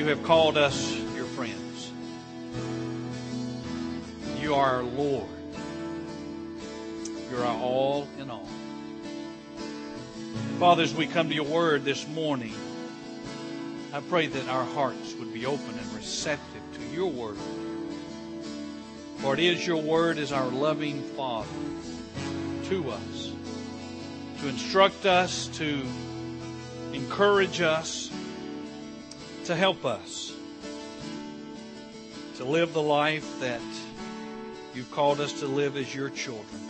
You have called us your friends. You are our Lord. You're our all in all. Father, as we come to your word this morning, I pray that our hearts would be open and receptive to your word. For it is your word as our loving Father to us, to instruct us, to encourage us, to help us to live the life that you've called us to live as your children,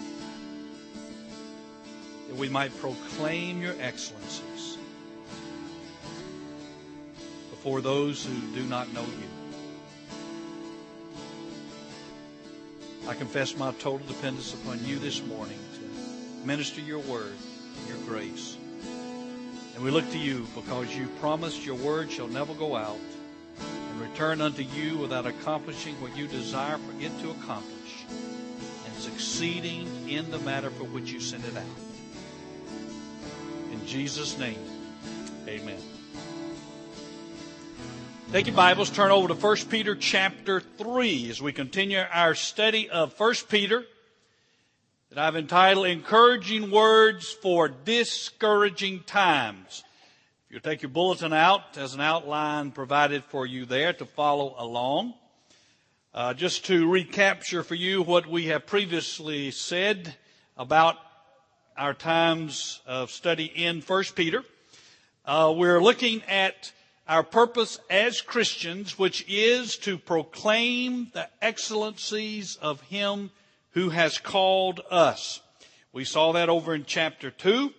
that we might proclaim your excellencies before those who do not know you. I confess my total dependence upon you this morning to minister your word and your grace. And we look to you because you promised your word shall never go out and return unto you without accomplishing what you desire for it to accomplish and succeeding in the matter for which you sent it out. In Jesus' name, amen. Take your Bibles, turn over to 1 Peter chapter 3 as we continue our study of 1 Peter that I've entitled Encouraging Words for Discouraging Times. If you'll take your bulletin out, there's an outline provided for you there to follow along. Just to recapture for you what we have previously said about our times of study in 1 Peter. We're looking at our purpose as Christians, which is to proclaim the excellencies of Him who has called us. We saw that over in chapter 2,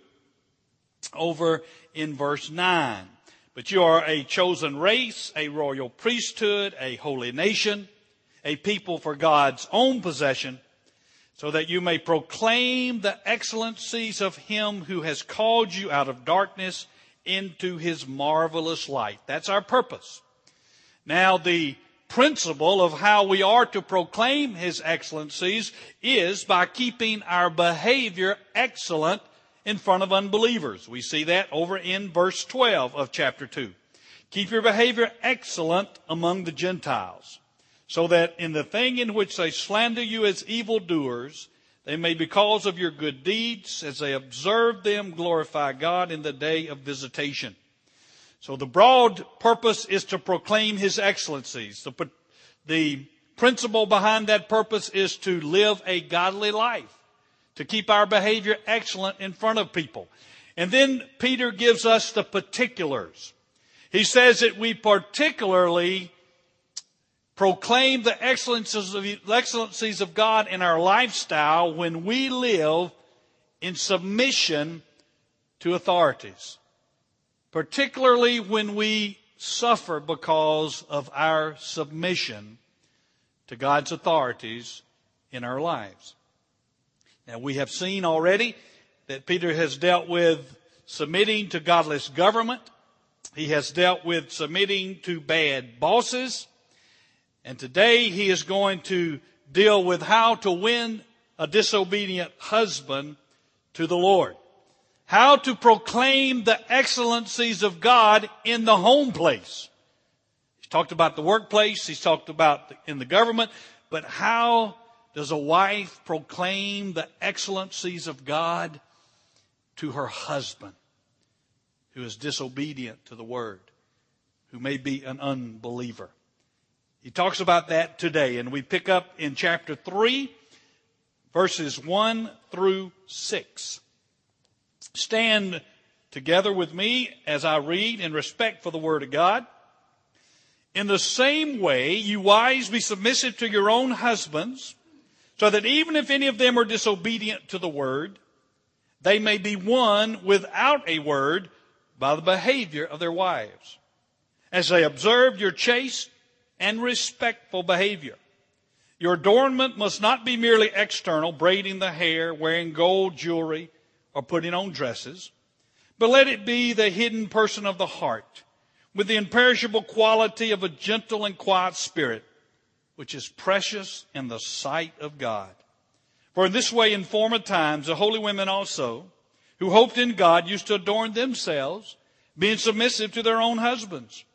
over in verse 9. But you are a chosen race, a royal priesthood, a holy nation, a people for God's own possession, so that you may proclaim the excellencies of Him who has called you out of darkness into His marvelous light. That's our purpose. Now, the principle of how we are to proclaim His excellencies is by keeping our behavior excellent in front of unbelievers. We see that over in verse 12 of chapter 2. Keep your behavior excellent among the Gentiles, so that in the thing in which they slander you as evildoers, they may, because of your good deeds, as they observe them, glorify God in the day of visitation. So the broad purpose is to proclaim His excellencies. The principle behind that purpose is to live a godly life, to keep our behavior excellent in front of people. And then Peter gives us the particulars. He says that we particularly proclaim the excellencies of God in our lifestyle when we live in submission to authorities, particularly when we suffer because of our submission to God's authorities in our lives. Now, we have seen already that Peter has dealt with submitting to godless government. He has dealt with submitting to bad bosses. And today he is going to deal with how to win a disobedient husband to the Lord. How to proclaim the excellencies of God in the home place. He's talked about the workplace. He's talked about in the government. But how does a wife proclaim the excellencies of God to her husband who is disobedient to the word, who may be an unbeliever? He talks about that today, and we pick up in chapter 3, verses 1 through 6. Stand together with me as I read in respect for the Word of God. In the same way, you wives, be submissive to your own husbands, so that even if any of them are disobedient to the Word, they may be won without a word by the behavior of their wives, as they observe your chaste and respectful behavior. Your adornment must not be merely external, braiding the hair, wearing gold jewelry, or putting on dresses, but let it be the hidden person of the heart, with the imperishable quality of a gentle and quiet spirit, which is precious in the sight of God. For in this way in former times the holy women also, who hoped in God, used to adorn themselves, being submissive to their own husbands,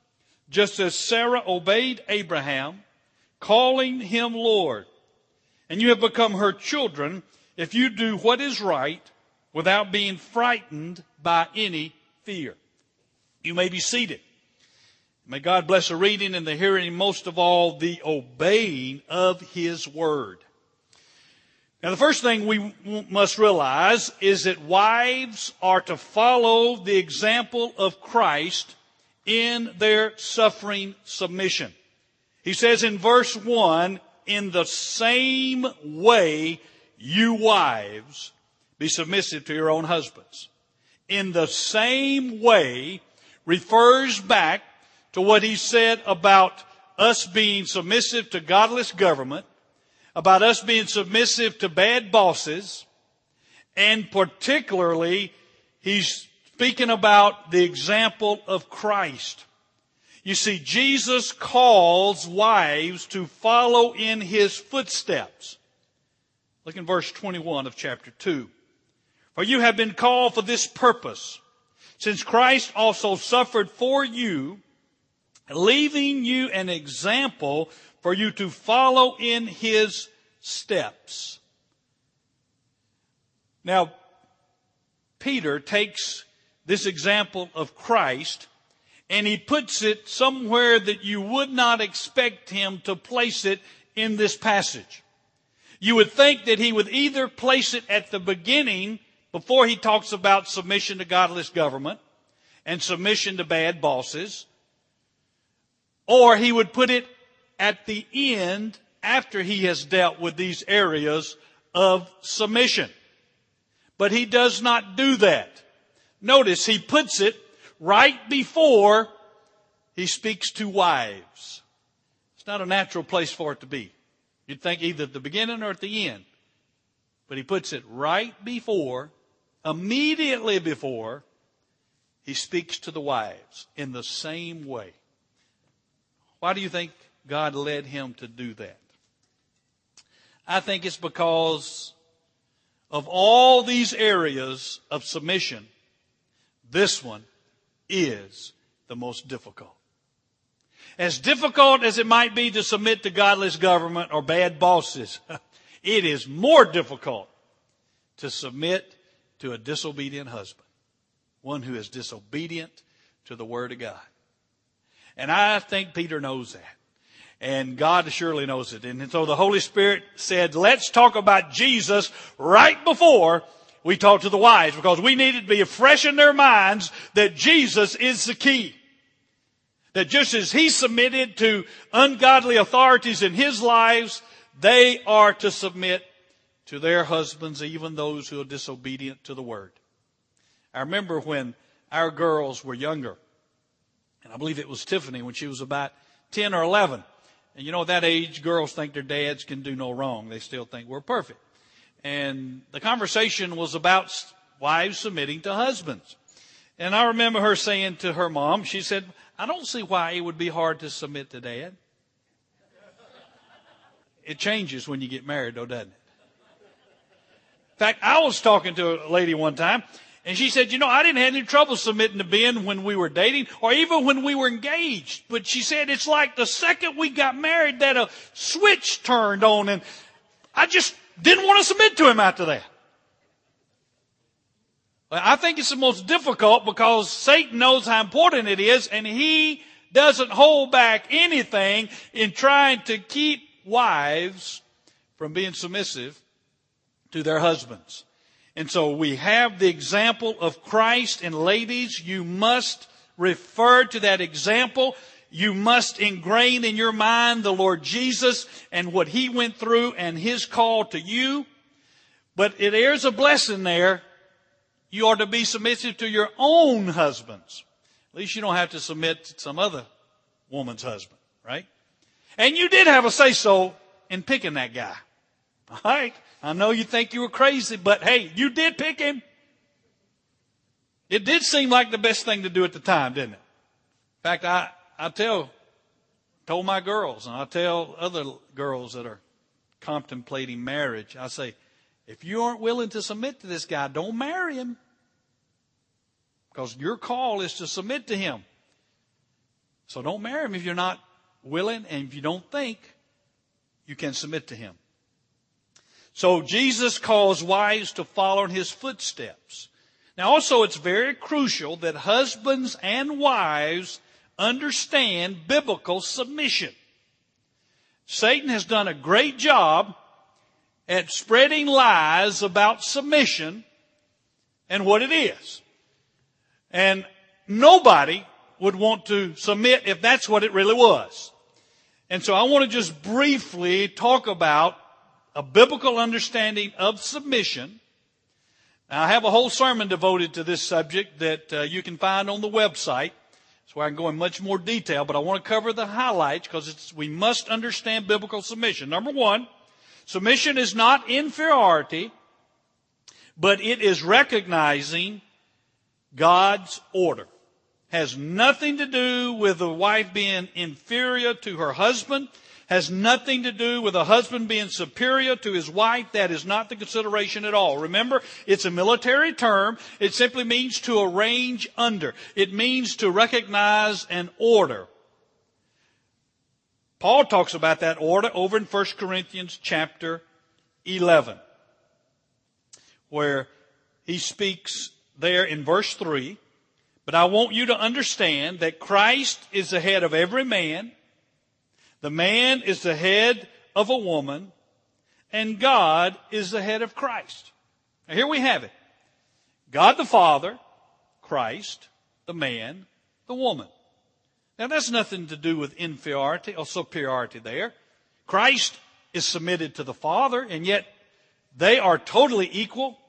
just as Sarah obeyed Abraham, calling him Lord. And you have become her children if you do what is right without being frightened by any fear. You may be seated. May God bless the reading and the hearing, most of all, the obeying of His Word. Now, the first thing we must realize is that wives are to follow the example of Christ in their suffering submission. He says in verse 1, in the same way, you wives, be submissive to your own husbands. In the same way refers back to what he said about us being submissive to godless government, about us being submissive to bad bosses, and particularly he's speaking about the example of Christ. You see, Jesus calls wives to follow in His footsteps. Look in verse 21 of chapter 2. For you have been called for this purpose, since Christ also suffered for you, leaving you an example for you to follow in His steps. Now, Peter takes this example of Christ and he puts it somewhere that you would not expect him to place it in this passage. You would think that he would either place it at the beginning before he talks about submission to godless government and submission to bad bosses, or he would put it at the end after he has dealt with these areas of submission. But he does not do that. Notice he puts it right before he speaks to wives. It's not a natural place for it to be. You'd think either at the beginning or at the end. But he puts it right before, immediately before, he speaks to the wives in the same way. Why do you think God led him to do that? I think it's because of all these areas of submission, this one is the most difficult. As difficult as it might be to submit to godless government or bad bosses, it is more difficult to submit to a disobedient husband, one who is disobedient to the Word of God. And I think Peter knows that. And God surely knows it. And so the Holy Spirit said, let's talk about Jesus right before we talk to the wives, because we needed to be fresh in their minds that Jesus is the key. That just as He submitted to ungodly authorities in His lives, they are to submit to their husbands, even those who are disobedient to the Word. I remember when our girls were younger, and I believe it was Tiffany when she was about 10 or 11. And you know, at that age, girls think their dads can do no wrong. They still think we're perfect. And the conversation was about wives submitting to husbands. And I remember her saying to her mom, she said, I don't see why it would be hard to submit to Dad. It changes when you get married, though, doesn't it? In fact, I was talking to a lady one time, and she said, you know, I didn't have any trouble submitting to Ben when we were dating or even when we were engaged. But she said, it's like the second we got married that a switch turned on, and I just didn't want to submit to him after that. I think it's the most difficult because Satan knows how important it is, and he doesn't hold back anything in trying to keep wives from being submissive to their husbands. And so we have the example of Christ, and ladies, you must refer to that example. You must ingrain in your mind the Lord Jesus and what He went through and His call to you. But there's a blessing there. You are to be submissive to your own husbands. At least you don't have to submit to some other woman's husband, right? And you did have a say-so in picking that guy. All right? I know you think you were crazy, but hey, you did pick him. It did seem like the best thing to do at the time, didn't it? In fact, I told my girls, and I tell other girls that are contemplating marriage, I say, if you aren't willing to submit to this guy, don't marry him. Because your call is to submit to him. So don't marry him if you're not willing and if you don't think you can submit to him. So Jesus calls wives to follow in his footsteps. Now also it's very crucial that husbands and wives understand biblical submission. Satan has done a great job at spreading lies about submission and what it is. And nobody would want to submit if that's what it really was. And so I want to just briefly talk about a biblical understanding of submission. Now, I have a whole sermon devoted to this subject that you can find on the website. That's where I can go in much more detail, but I want to cover the highlights because we must understand biblical submission. Number one, submission is not inferiority, but it is recognizing God's order. Has nothing to do with the wife being inferior to her husband. Has nothing to do with a husband being superior to his wife. That is not the consideration at all. Remember, it's a military term. It simply means to arrange under. It means to recognize an order. Paul talks about that order over in 1 Corinthians chapter 11, where he speaks there in verse 3. But I want you to understand that Christ is the head of every man. The man is the head of a woman. And God is the head of Christ. Now here we have it. God the Father, Christ, the man, the woman. Now that's nothing to do with inferiority or superiority there. Christ is submitted to the Father, and yet they are totally equal,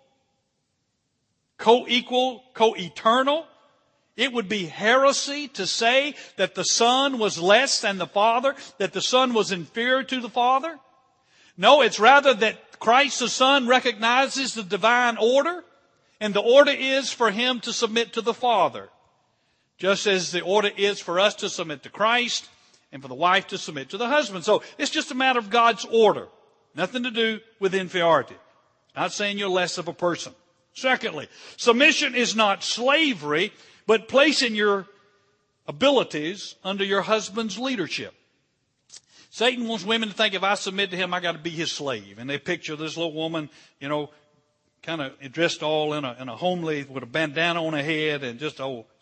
co-eternal. It would be heresy to say that the Son was less than the Father, that the Son was inferior to the Father. No, it's rather that Christ the Son recognizes the divine order, and the order is for him to submit to the Father, just as the order is for us to submit to Christ and for the wife to submit to the husband. So it's just a matter of God's order. Nothing to do with inferiority. Not saying you're less of a person. Secondly, submission is not slavery, but placing your abilities under your husband's leadership. Satan wants women to think if I submit to him, I got to be his slave. And they picture this little woman, kind of dressed all in a homely, with a bandana on her head and just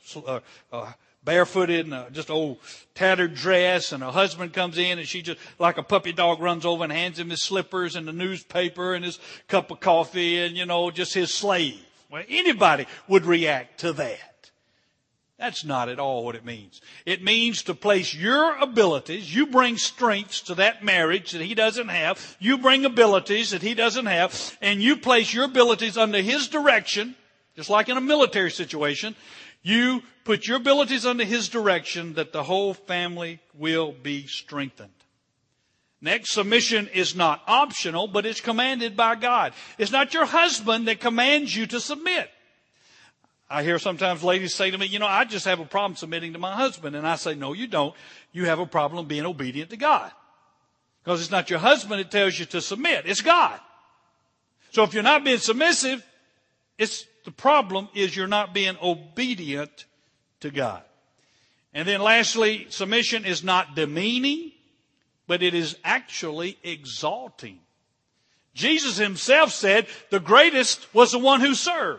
barefooted and just old tattered dress, and her husband comes in and she just like a puppy dog runs over and hands him his slippers and the newspaper and his cup of coffee and just his slave. Well, anybody would react to that. That's not at all what it means. It means to place your abilities. You bring strengths to that marriage that he doesn't have. You bring abilities that he doesn't have. And you place your abilities under his direction, just like in a military situation. You put your abilities under his direction that the whole family will be strengthened. Next, submission is not optional, but it's commanded by God. It's not your husband that commands you to submit. I hear sometimes ladies say to me, I just have a problem submitting to my husband. And I say, no, you don't. You have a problem being obedient to God. Because it's not your husband that tells you to submit. It's God. So if you're not being submissive, the problem is you're not being obedient to God. And then lastly, submission is not demeaning, but it is actually exalting. Jesus himself said the greatest was the one who served.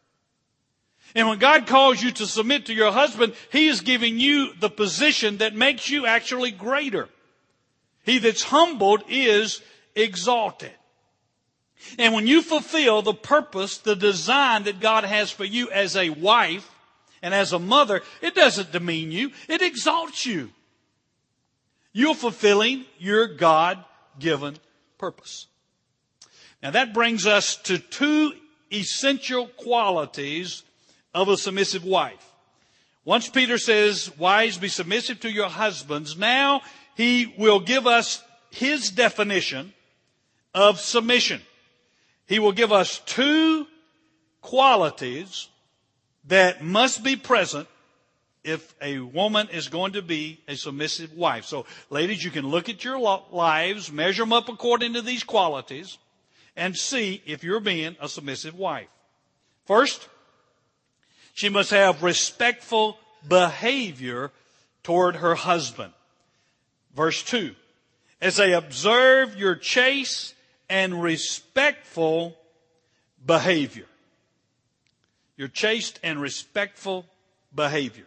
And when God calls you to submit to your husband, he is giving you the position that makes you actually greater. He that's humbled is exalted. And when you fulfill the purpose, the design that God has for you as a wife and as a mother, it doesn't demean you. It exalts you. You're fulfilling your God-given purpose. Now that brings us to two essential qualities of a submissive wife. Once Peter says, wives, be submissive to your husbands, now he will give us his definition of submission. He will give us two qualities that must be present if a woman is going to be a submissive wife. So, ladies, you can look at your lives, measure them up according to these qualities, and see if you're being a submissive wife. First, she must have respectful behavior toward her husband. Verse 2, as they observe your chaste and respectful behavior. Your chaste and respectful behavior.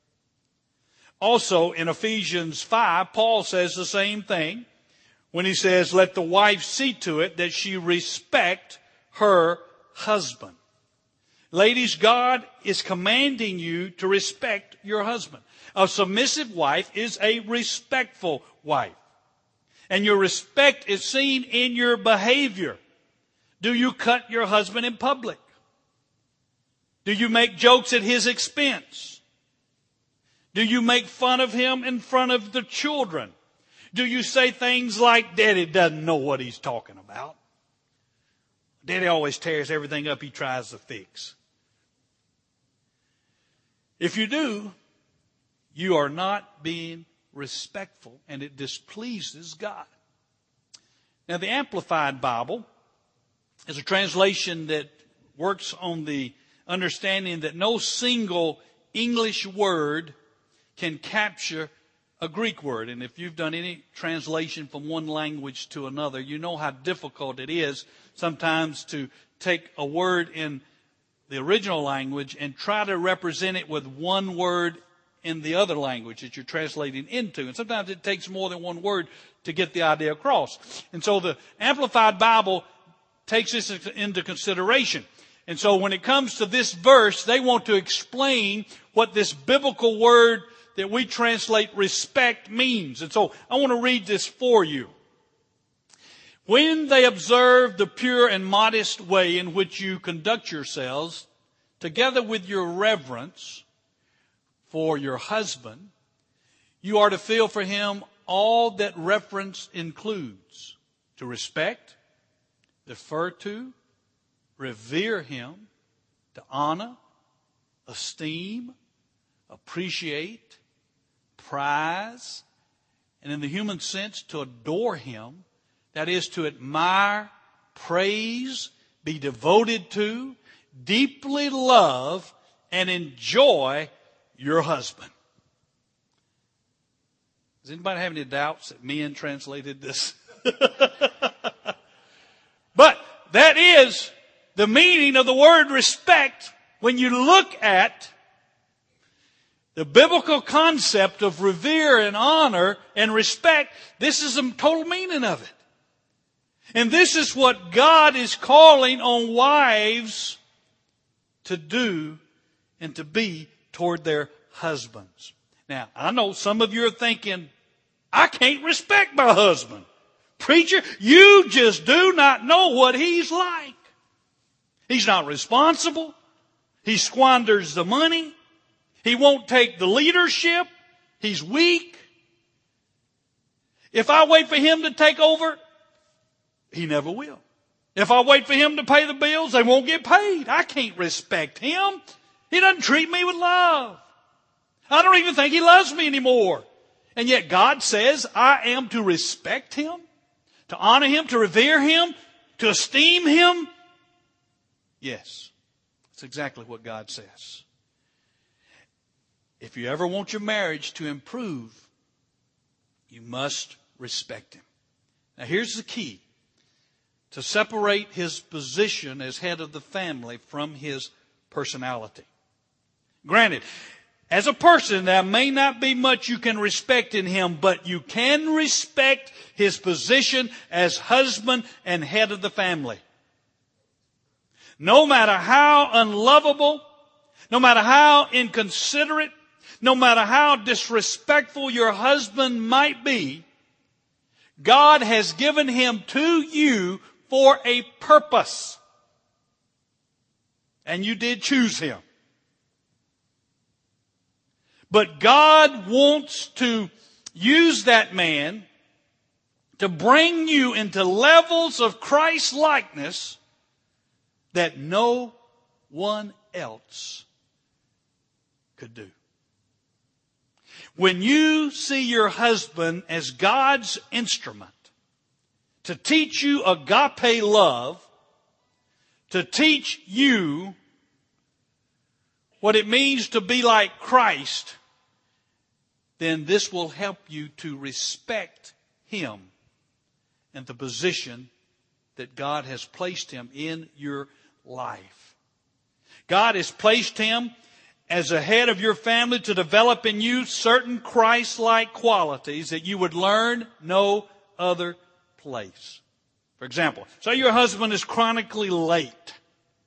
Also in Ephesians 5, Paul says the same thing when he says, let the wife see to it that she respect her husband. Ladies, God is commanding you to respect your husband. A submissive wife is a respectful wife. And your respect is seen in your behavior. Do you cut your husband in public? Do you make jokes at his expense? Do you make fun of him in front of the children? Do you say things like, Daddy doesn't know what he's talking about? Daddy always tears everything up he tries to fix. If you do, you are not being respectful, and it displeases God. Now, the Amplified Bible is a translation that works on the understanding that no single English word can capture a Greek word. And if you've done any translation from one language to another, you know how difficult it is sometimes to take a word in the original language and try to represent it with one word in the other language that you're translating into. And sometimes it takes more than one word to get the idea across. And so the Amplified Bible takes this into consideration. And so when it comes to this verse, they want to explain what this biblical word that we translate respect means. And so I want to read this for you. When they observe the pure and modest way in which you conduct yourselves, together with your reverence for your husband, you are to feel for him all that reverence includes. To respect, defer to, revere him, to honor, esteem, appreciate, prize, and in the human sense, to adore him. That is to admire, praise, be devoted to, deeply love, and enjoy your husband. Does anybody have any doubts that men translated this? But that is the meaning of the word respect when you look at the biblical concept of revere and honor and respect. This is the total meaning of it. And this is what God is calling on wives to do and to be toward their husbands. Now, I know some of you are thinking, I can't respect my husband. Preacher, you just do not know what he's like. He's not responsible. He squanders the money. He won't take the leadership. He's weak. If I wait for him to take over, he never will. If I wait for him to pay the bills, they won't get paid. I can't respect him. He doesn't treat me with love. I don't even think he loves me anymore. And yet God says I am to respect him, to honor him, to revere him, to esteem him. Yes, that's exactly what God says. If you ever want your marriage to improve, you must respect him. Now here's the key. To separate his position as head of the family from his personality. Granted, as a person, there may not be much you can respect in him, but you can respect his position as husband and head of the family. No matter how unlovable, no matter how inconsiderate, no matter how disrespectful your husband might be, God has given him to you for a purpose. And you did choose him. But God wants to use that man to bring you into levels of Christ-likeness that no one else could do. When you see your husband as God's instrument to teach you agape love, to teach you what it means to be like Christ, then this will help you to respect him and the position that God has placed him in your life. God has placed him as a head of your family to develop in you certain Christ-like qualities that you would learn no other place. For example, say your husband is chronically late.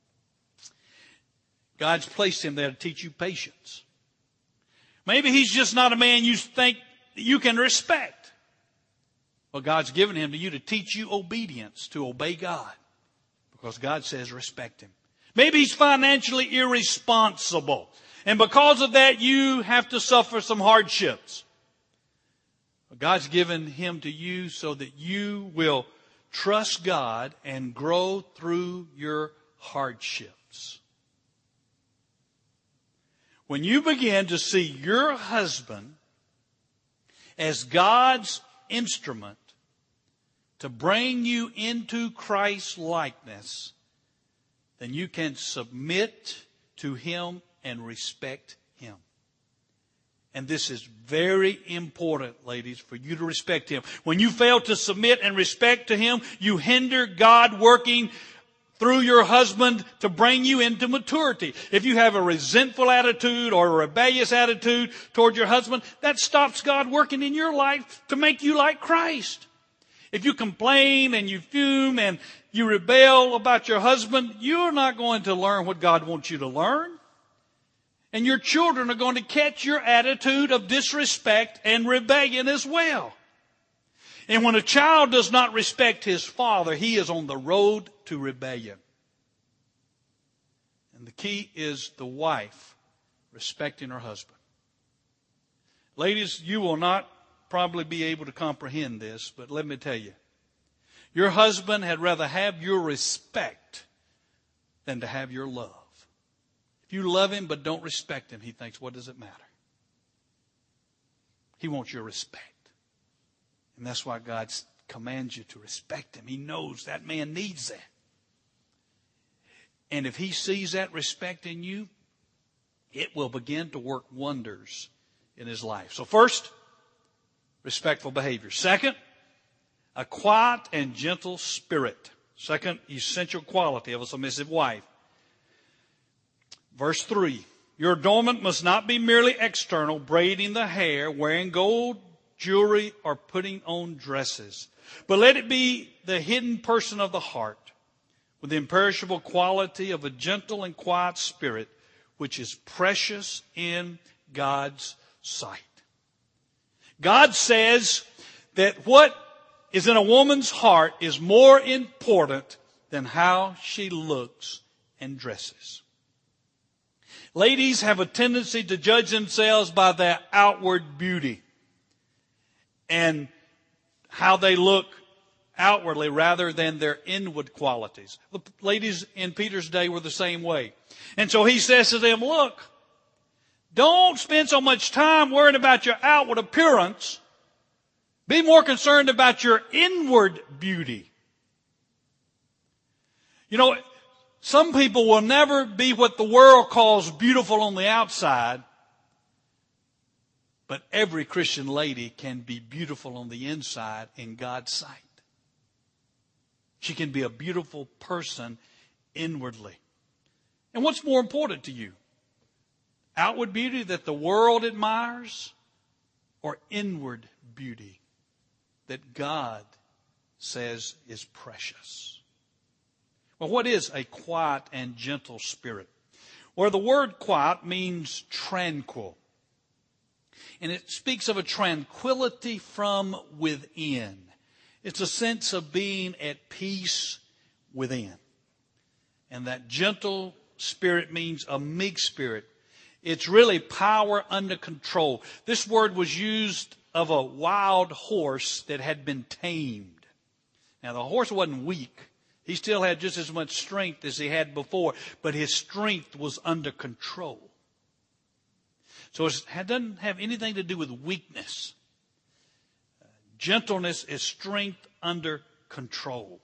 God's placed him there to teach you patience. Maybe he's just not a man you think you can respect. Well, God's given him to you to teach you obedience, to obey God. Because God says respect him. Maybe he's financially irresponsible. And because of that, you have to suffer some hardships. But God's given him to you so that you will trust God and grow through your hardships. When you begin to see your husband as God's instrument to bring you into Christ's likeness, then you can submit to him and respect him. And this is very important, ladies, for you to respect him. When you fail to submit and respect to him, you hinder God working through your husband to bring you into maturity. If you have a resentful attitude or a rebellious attitude toward your husband, that stops God working in your life to make you like Christ. If you complain and you fume and you rebel about your husband, you're not going to learn what God wants you to learn. And your children are going to catch your attitude of disrespect and rebellion as well. And when a child does not respect his father, he is on the road to rebellion. And the key is the wife respecting her husband. Ladies, you will not probably be able to comprehend this, but let me tell you, your husband had rather have your respect than to have your love. If you love him but don't respect him, he thinks, what does it matter? He wants your respect. And that's why God commands you to respect him. He knows that man needs that. And if he sees that respect in you, it will begin to work wonders in his life. So first, respectful behavior. Second, a quiet and gentle spirit. Second essential quality of a submissive wife. Verse 3, your adornment must not be merely external, braiding the hair, wearing gold jewelry, or putting on dresses. But let it be the hidden person of the heart, with the imperishable quality of a gentle and quiet spirit, which is precious in God's sight. God says that what is in a woman's heart is more important than how she looks and dresses. Ladies have a tendency to judge themselves by their outward beauty and how they look outwardly rather than their inward qualities. The ladies in Peter's day were the same way. And so he says to them, look, don't spend so much time worrying about your outward appearance. Be more concerned about your inward beauty. You know, some people will never be what the world calls beautiful on the outside, but every Christian lady can be beautiful on the inside in God's sight. She can be a beautiful person inwardly. And what's more important to you? Outward beauty that the world admires, or inward beauty that God says is precious? Well, what is a quiet and gentle spirit? Well, the word quiet means tranquil. And it speaks of a tranquility from within. It's a sense of being at peace within. And that gentle spirit means a meek spirit. It's really power under control. This word was used of a wild horse that had been tamed. Now, the horse wasn't weak. He still had just as much strength as he had before, but his strength was under control. So it doesn't have anything to do with weakness. Gentleness is strength under control.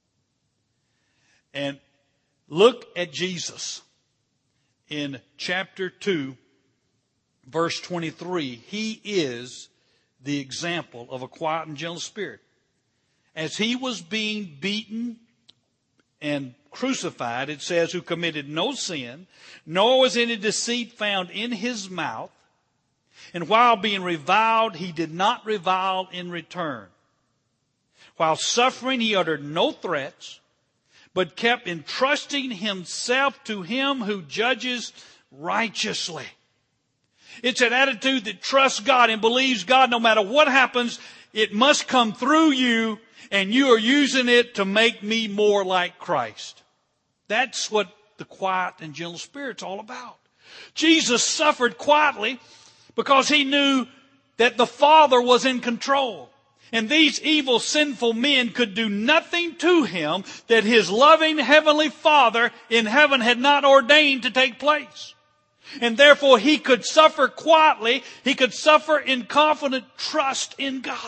And look at Jesus in chapter 2, verse 23, he is the example of a quiet and gentle spirit. As he was being beaten and crucified, it says, who committed no sin, nor was any deceit found in his mouth. And while being reviled, he did not revile in return. While suffering, he uttered no threats, but kept entrusting himself to him who judges righteously. It's an attitude that trusts God and believes God no matter what happens, it must come through you, and you are using it to make me more like Christ. That's what the quiet and gentle spirit's all about. Jesus suffered quietly because he knew that the Father was in control. And these evil, sinful men could do nothing to him that his loving heavenly Father in heaven had not ordained to take place. And therefore he could suffer quietly. He could suffer in confident trust in God.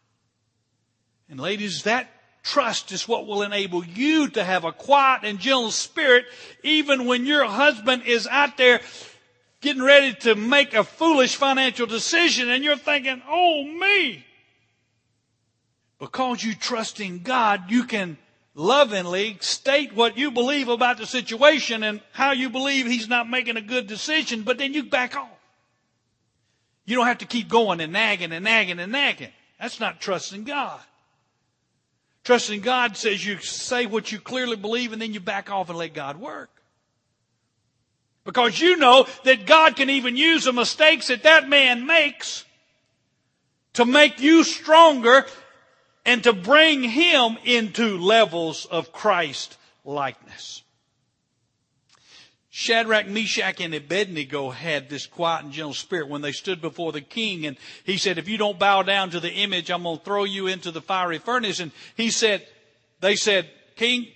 And ladies, that trust is what will enable you to have a quiet and gentle spirit even when your husband is out there getting ready to make a foolish financial decision and you're thinking, oh me. Because you trust in God, you can lovingly state what you believe about the situation and how you believe he's not making a good decision, but then you back off. You don't have to keep going and nagging and nagging and nagging. That's not trusting God. Trusting God says you say what you clearly believe and then you back off and let God work. Because you know that God can even use the mistakes that man makes to make you stronger and to bring him into levels of Christ likeness. Shadrach, Meshach, and Abednego had this quiet and gentle spirit when they stood before the king. And he said, if you don't bow down to the image, I'm going to throw you into the fiery furnace. And they said, King,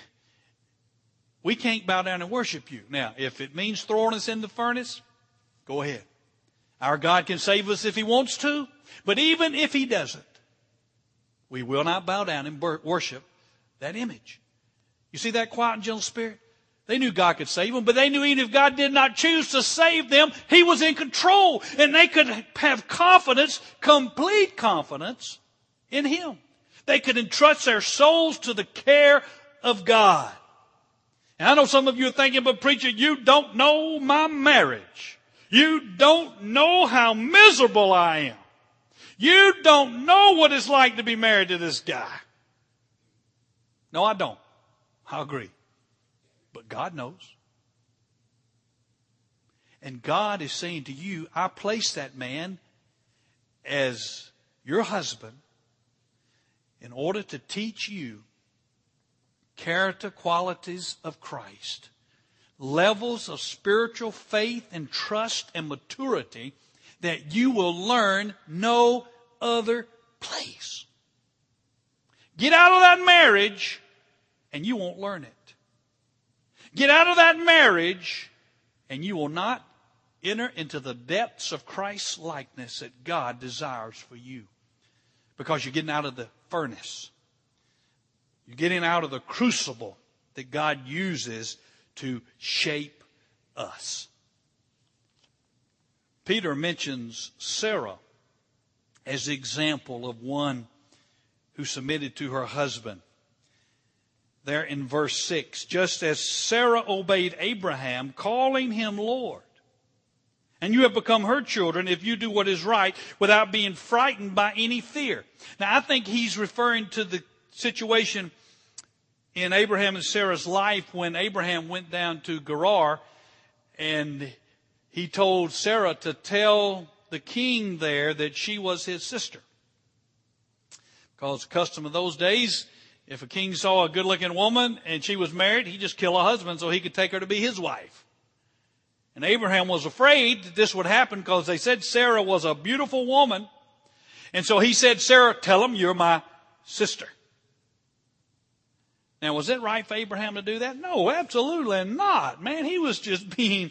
we can't bow down and worship you. Now, if it means throwing us in the furnace, go ahead. Our God can save us if he wants to. But even if he doesn't, we will not bow down and worship that image. You see that quiet and gentle spirit? They knew God could save them, but they knew even if God did not choose to save them, he was in control. And they could have confidence, complete confidence in him. They could entrust their souls to the care of God. And I know some of you are thinking, but preacher, you don't know my marriage. You don't know how miserable I am. You don't know what it's like to be married to this guy. No, I don't. I agree. But God knows. And God is saying to you, I place that man as your husband in order to teach you character qualities of Christ, levels of spiritual faith and trust and maturity that you will learn no other place. Get out of that marriage and you won't learn it. Get out of that marriage and you will not enter into the depths of Christ's likeness that God desires for you. Because you're getting out of the furnace. You're getting out of the crucible that God uses to shape us. Peter mentions Sarah as the example of one who submitted to her husband. There in verse 6, just as Sarah obeyed Abraham, calling him Lord. And you have become her children if you do what is right without being frightened by any fear. Now, I think he's referring to the situation in Abraham and Sarah's life when Abraham went down to Gerar and he told Sarah to tell the king there that she was his sister. Because the custom of those days, if a king saw a good-looking woman and she was married, he'd just kill her husband so he could take her to be his wife. And Abraham was afraid that this would happen because they said Sarah was a beautiful woman. And so he said, Sarah, tell him you're my sister. Now, was it right for Abraham to do that? No, absolutely not. Man, he was just being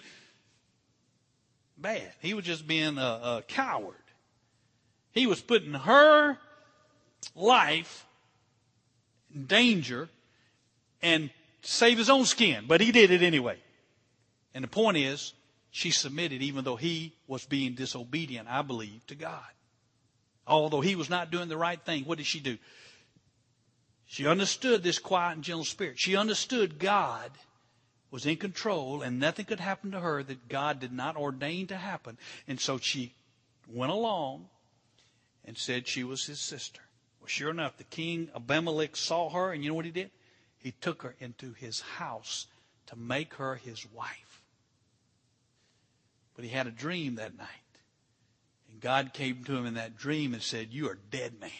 bad. He was just being a coward. He was putting her life in danger and save his own skin. But he did it anyway. And the point is, she submitted even though he was being disobedient, I believe, to God. Although he was not doing the right thing, what did she do? She understood this quiet and gentle spirit. She understood God was in control and nothing could happen to her that God did not ordain to happen. And so she went along and said she was his sister. Well, sure enough, the king Abimelech saw her, and you know what he did? He took her into his house to make her his wife. But he had a dream that night. And God came to him in that dream and said, "You are a dead man,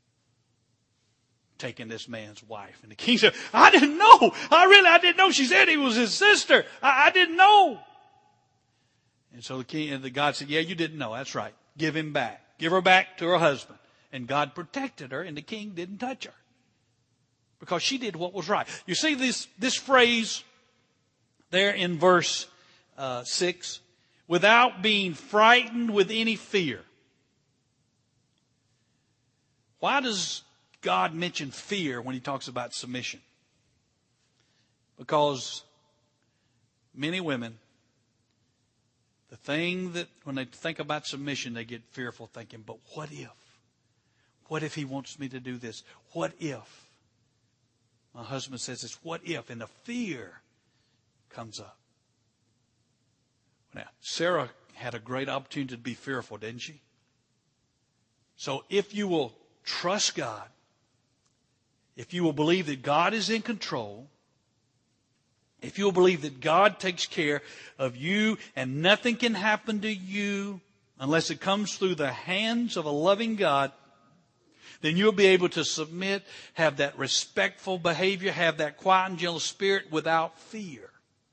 taking this man's wife." And the king said, "I didn't know. I didn't know." She said he was his sister. I didn't know. And so the God said, "Yeah, you didn't know. That's right. Give him back. Give her back to her husband." And God protected her, and the king didn't touch her because she did what was right. You see this phrase there in verse 6, without being frightened with any fear. Why does God mention fear when he talks about submission? Because many women, the thing that when they think about submission, they get fearful thinking, but what if? What if he wants me to do this? What if? My husband says this, what if? And the fear comes up. Now, Sarah had a great opportunity to be fearful, didn't she? So if you will trust God, if you will believe that God is in control, if you will believe that God takes care of you and nothing can happen to you unless it comes through the hands of a loving God, then you'll be able to submit, have that respectful behavior, have that quiet and gentle spirit without fear.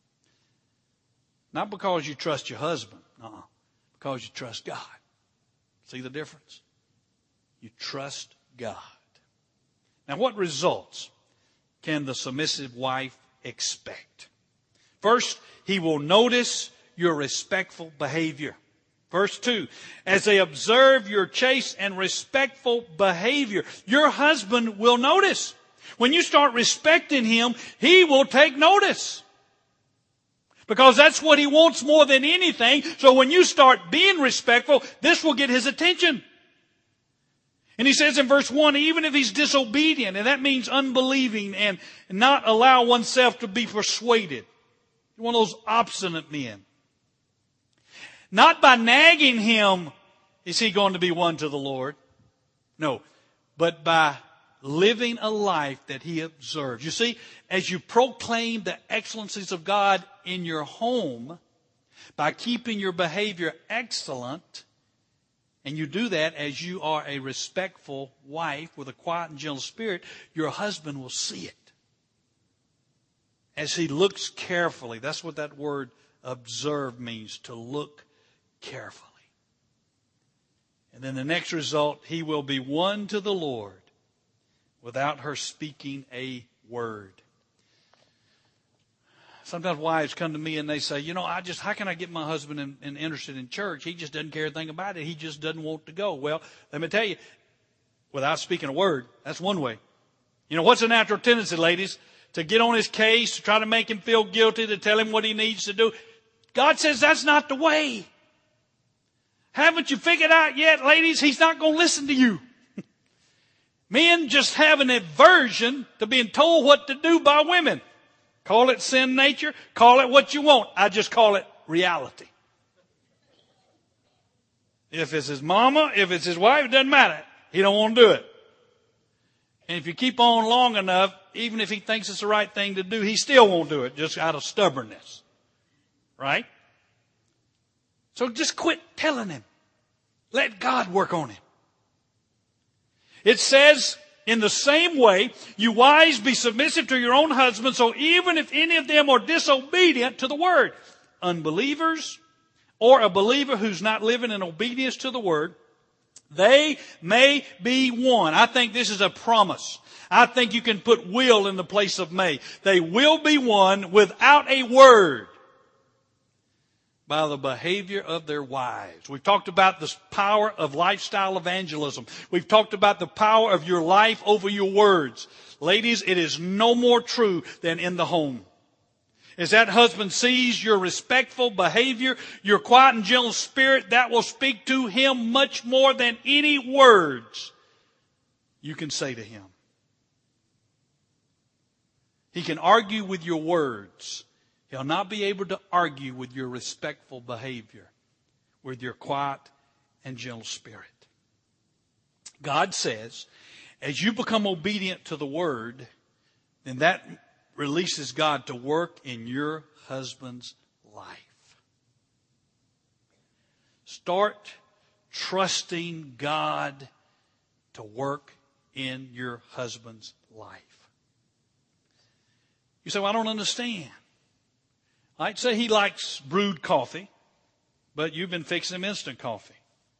Not because you trust your husband, because you trust God. See the difference? You trust God. Now, what results can the submissive wife expect? First, he will notice your respectful behavior. Verse 2, as they observe your chaste and respectful behavior, your husband will notice. When you start respecting him, he will take notice. Because that's what he wants more than anything. So when you start being respectful, this will get his attention. And he says in verse 1, even if he's disobedient, and that means unbelieving and not allow oneself to be persuaded. One of those obstinate men. Not by nagging him is he going to be won to the Lord. No, but by living a life that he observes. You see, as you proclaim the excellencies of God in your home, by keeping your behavior excellent, and you do that as you are a respectful wife with a quiet and gentle spirit, your husband will see it. As he looks carefully. That's what that word observe means, to look carefully. And then the next result, he will be won to the Lord without her speaking a word. Sometimes wives come to me and they say, how can I get my husband interested in church? He just doesn't care a thing about it. He just doesn't want to go. Well, let me tell you, without speaking a word, that's one way. What's a natural tendency, ladies? To get on his case, to try to make him feel guilty, to tell him what he needs to do. God says that's not the way. Haven't you figured out yet, ladies? He's not going to listen to you. Men just have an aversion to being told what to do by women. Call it sin nature. Call it what you want. I just call it reality. If it's his mama, if it's his wife, it doesn't matter. He don't want to do it. And if you keep on long enough, even if he thinks it's the right thing to do, he still won't do it just out of stubbornness. Right? So just quit telling him. Let God work on him. It says, in the same way, you wives be submissive to your own husbands, so even if any of them are disobedient to the word, unbelievers or a believer who's not living in obedience to the word, they may be won. I think this is a promise. I think you can put will in the place of may. They will be won without a word by the behavior of their wives. We've talked about the power of lifestyle evangelism. We've talked about the power of your life over your words. Ladies, it is no more true than in the home. As that husband sees your respectful behavior, your quiet and gentle spirit, that will speak to him much more than any words you can say to him. He can argue with your words. He'll not be able to argue with your respectful behavior, with your quiet and gentle spirit. God says, as you become obedient to the Word, then that releases God to work in your husband's life. Start trusting God to work in your husband's life. You say, well, I don't understand. I'd say he likes brewed coffee, but you've been fixing him instant coffee.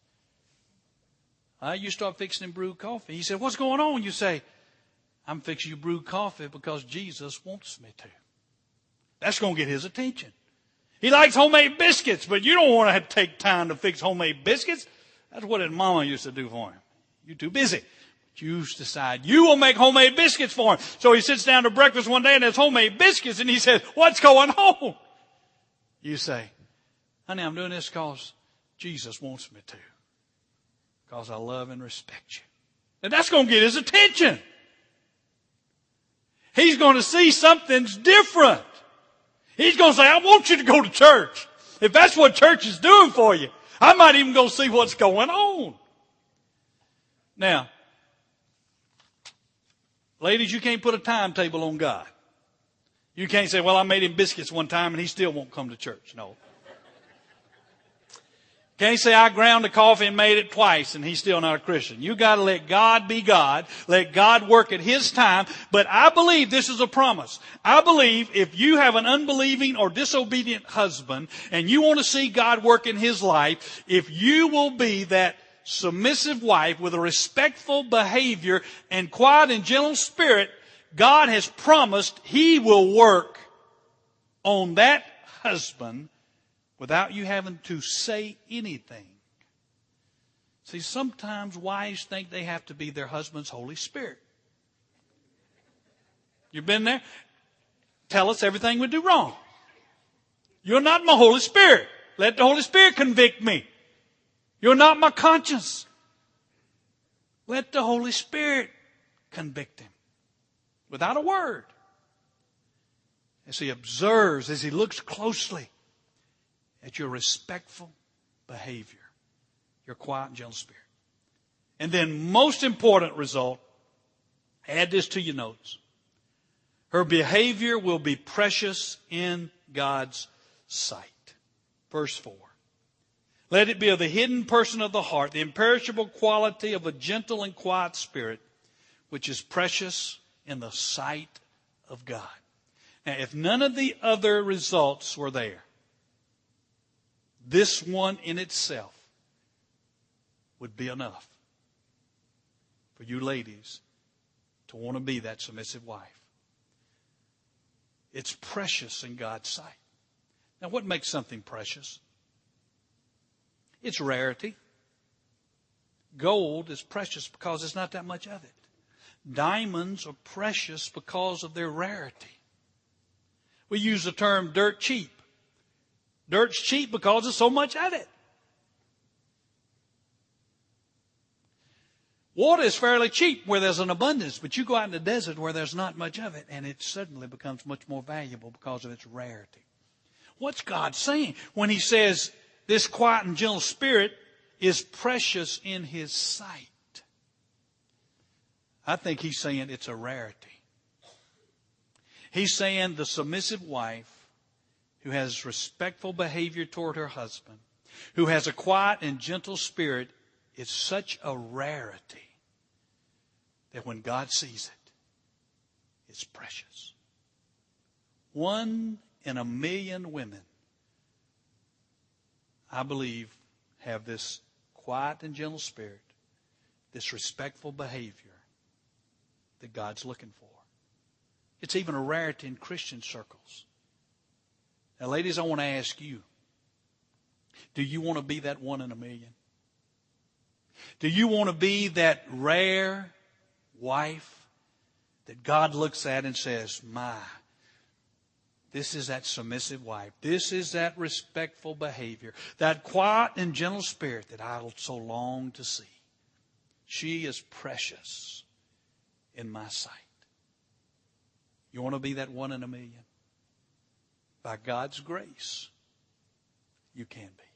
You start fixing him brewed coffee. He said, what's going on? You say, I'm fixing you brewed coffee because Jesus wants me to. That's going to get his attention. He likes homemade biscuits, but you don't want to have to take time to fix homemade biscuits. That's what his mama used to do for him. You're too busy. But you decide you will make homemade biscuits for him. So he sits down to breakfast one day and there's homemade biscuits and he says, what's going on? You say, honey, I'm doing this because Jesus wants me to. Because I love and respect you. And that's going to get his attention. He's going to see something's different. He's going to say, I want you to go to church. If that's what church is doing for you, I might even go see what's going on. Now, ladies, you can't put a timetable on God. You can't say, well, I made him biscuits one time and he still won't come to church. No. Can't say I ground the coffee and made it twice and he's still not a Christian. You got to let God be God. Let God work at his time. But I believe this is a promise. I believe if you have an unbelieving or disobedient husband and you want to see God work in his life, if you will be that submissive wife with a respectful behavior and quiet and gentle spirit, God has promised he will work on that husband without you having to say anything. See, sometimes wives think they have to be their husband's Holy Spirit. You've been there? Tell us everything we do wrong. You're not my Holy Spirit. Let the Holy Spirit convict me. You're not my conscience. Let the Holy Spirit convict him. Without a word. As he observes, as he looks closely at your respectful behavior, your quiet and gentle spirit. And then most important result, add this to your notes. Her behavior will be precious in God's sight. Verse 4. Let it be of the hidden person of the heart, the imperishable quality of a gentle and quiet spirit, which is precious in the sight of God. Now, if none of the other results were there, this one in itself would be enough for you ladies to want to be that submissive wife. It's precious in God's sight. Now, what makes something precious? It's rarity. Gold is precious because there's not that much of it. Diamonds are precious because of their rarity. We use the term dirt cheap. Dirt's cheap because there's so much of it. Water is fairly cheap where there's an abundance, but you go out in the desert where there's not much of it, and it suddenly becomes much more valuable because of its rarity. What's God saying when he says this quiet and gentle spirit is precious in his sight? I think he's saying it's a rarity. He's saying the submissive wife who has respectful behavior toward her husband, who has a quiet and gentle spirit, is such a rarity that when God sees it, it's precious. 1 in a million women, I believe, have this quiet and gentle spirit, this respectful behavior that God's looking for. It's even a rarity in Christian circles. Now, ladies, I want to ask you, do you want to be that 1 in a million? Do you want to be that rare wife that God looks at and says, my, This is that submissive wife. This is that respectful behavior. That quiet and gentle spirit that I so long to see. She is precious in my sight. You want to be that one in a million? By God's grace, you can be.